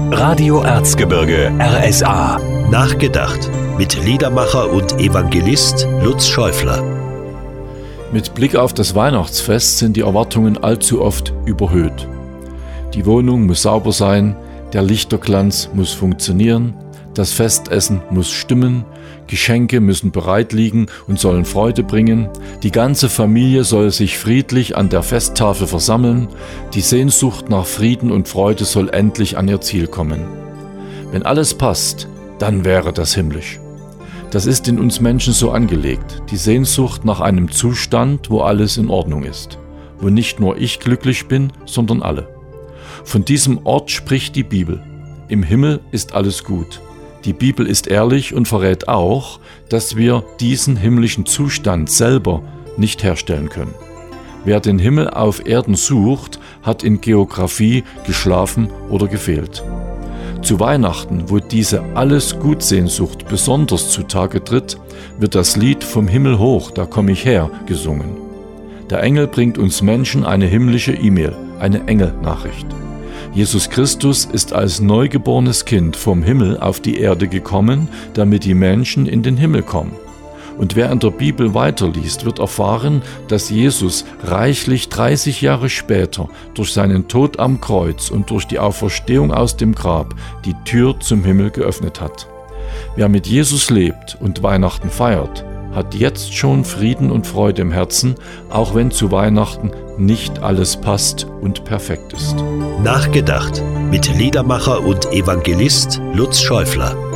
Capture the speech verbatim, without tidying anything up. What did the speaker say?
Radio Erzgebirge R S A. Nachgedacht mit Liedermacher und Evangelist Lutz Schäufler. Mit Blick auf das Weihnachtsfest sind die Erwartungen allzu oft überhöht. Die Wohnung muss sauber sein, der Lichterglanz muss funktionieren, das Festessen muss stimmen, Geschenke müssen bereit liegen und sollen Freude bringen, die ganze Familie soll sich friedlich an der Festtafel versammeln, die Sehnsucht nach Frieden und Freude soll endlich an ihr Ziel kommen. Wenn alles passt, dann wäre das himmlisch. Das ist in uns Menschen so angelegt, die Sehnsucht nach einem Zustand, wo alles in Ordnung ist, wo nicht nur ich glücklich bin, sondern alle. Von diesem Ort spricht die Bibel. Im Himmel ist alles gut. Die Bibel ist ehrlich und verrät auch, dass wir diesen himmlischen Zustand selber nicht herstellen können. Wer den Himmel auf Erden sucht, hat in Geografie geschlafen oder gefehlt. Zu Weihnachten, wo diese Alles-Gut-Sehnsucht besonders zutage tritt, wird das Lied Vom Himmel hoch, da komm ich her, gesungen. Der Engel bringt uns Menschen eine himmlische E-Mail, eine Engelnachricht. Jesus Christus ist als neugeborenes Kind vom Himmel auf die Erde gekommen, damit die Menschen in den Himmel kommen. Und wer in der Bibel weiterliest, wird erfahren, dass Jesus reichlich dreißig Jahre später durch seinen Tod am Kreuz und durch die Auferstehung aus dem Grab die Tür zum Himmel geöffnet hat. Wer mit Jesus lebt und Weihnachten feiert, hat jetzt schon Frieden und Freude im Herzen, auch wenn zu Weihnachten nicht alles passt und perfekt ist. Nachgedacht mit Liedermacher und Evangelist Lutz Schäufler.